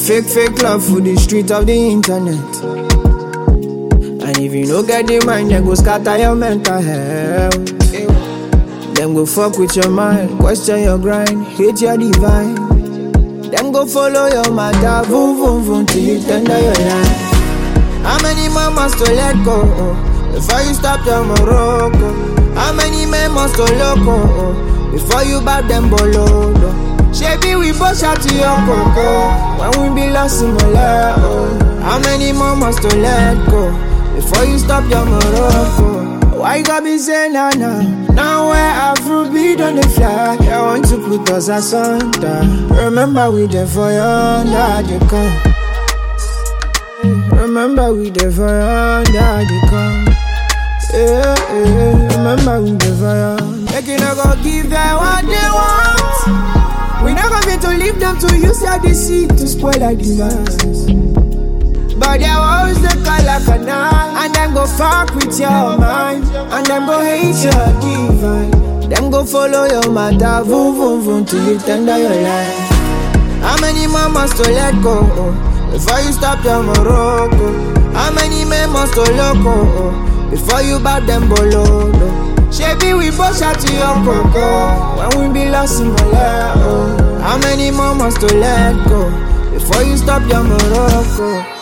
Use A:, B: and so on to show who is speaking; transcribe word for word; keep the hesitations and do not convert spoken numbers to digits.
A: fake, fake love for the street of the internet. And if you no get the mind, then go scatter your mental health. Them go fuck with your mind, question your grind, hate your divine. Them go follow your matter, boom, boom, boom, till you tender your life. How many more must to let go before you stop your Morocco? How many men must to loco before you bab them bolo? Shebi we both shot to your coco when we be lost in Malaya. How many more must to let go before you stop your Morocco? Why you gotta be saying nah nah? Now where Afrobeat on the fly, I want to put us asunder. Remember we there for you under the come. Remember we there for you under the come. Yeah, yeah. Remember we there for you. Make you not go give them what they want. We not gonna be to leave them to use their deceit to spoil our demands. But they always the call like a knife, and them go fuck with your mind, and them go hate your divine. Them go follow your matter, boom, boom, boom, till you tender your life. How many more must to let go before you stop your Morocco? How many men must to loco before you bab them bolo? Shebi we both shot to your coco when we be lost in Malaya. How many more must to let go before you stop your Morocco?